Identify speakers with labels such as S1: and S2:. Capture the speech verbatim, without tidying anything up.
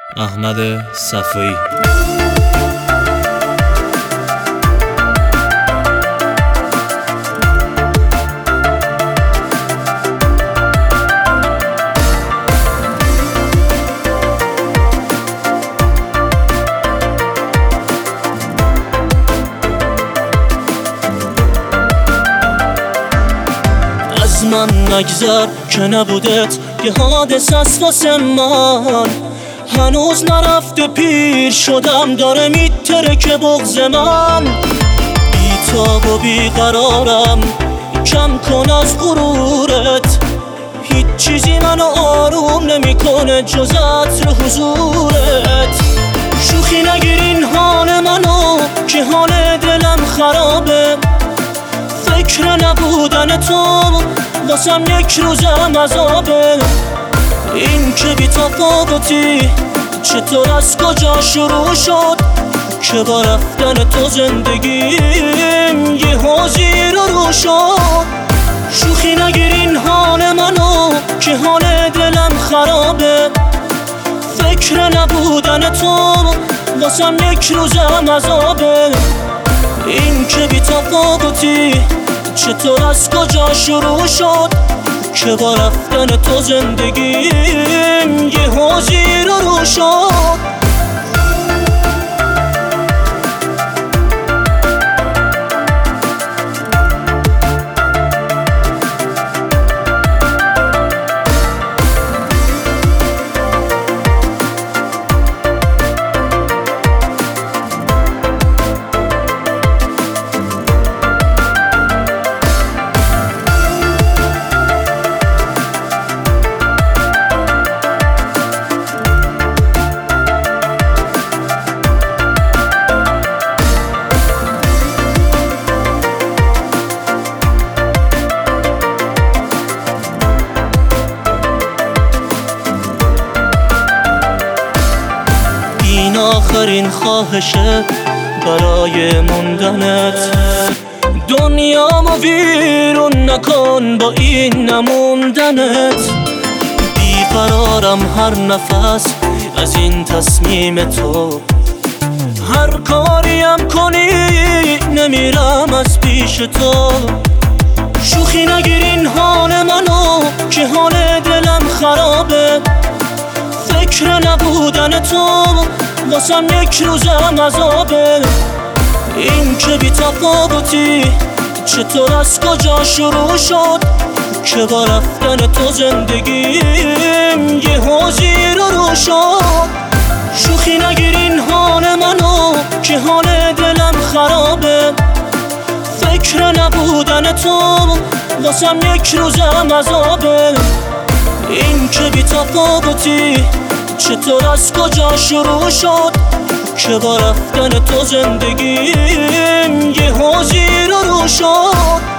S1: احمد صفایی.
S2: از من نگذر که نبودت یه حادثه است واسه من، هنوز نرفته پیر شدم داره میترکه بغض من. بیتاب و بیقرارم کم کن از غرورت، هیچ چیزی منو آروم نمیکنه جز عطر حضورت. شوخی نگیر این حال منو که حال دلم خرابه، فکر نبودن تو واسم یک روزم عذابه. این که بی تفاوتی چطور از کجا شروع شد که با رفتن تو زندگیم یه حاجی رو رو شد. شوخی نگیر این حال منو که حال دلم خرابه، فکر نبودن تو واسم یک روزم عذابه. این که بی تفاوتی چطور از کجا شروع شد که با رفتن تو زندگیم یه حاجی رو رو شد. این آخرین خواهشه برای موندنت، دنیامو ویرون نکن با این نموندنت. بیقرارم هر نفس از این تصمیم تو، هر کاریم کنی نمیرم از پیش تو. شوخی نگیر این حال منو که حال دلم خرابه، فکر نبودن تو واسم یک روزم عذابه. این که بی تفاوتی چطور از کجا شروع شد که با رفتن تو زندگیم یه حاجی رو رو شد. شوخی نگیر این حال منو که حال دلم خرابه، فکر نبودن تو واسم یک روزم عذابه. این که بی تفاوتی چطور از کجا شروع شد که با رفتن تو زندگیم یه حاجی رو رو شد.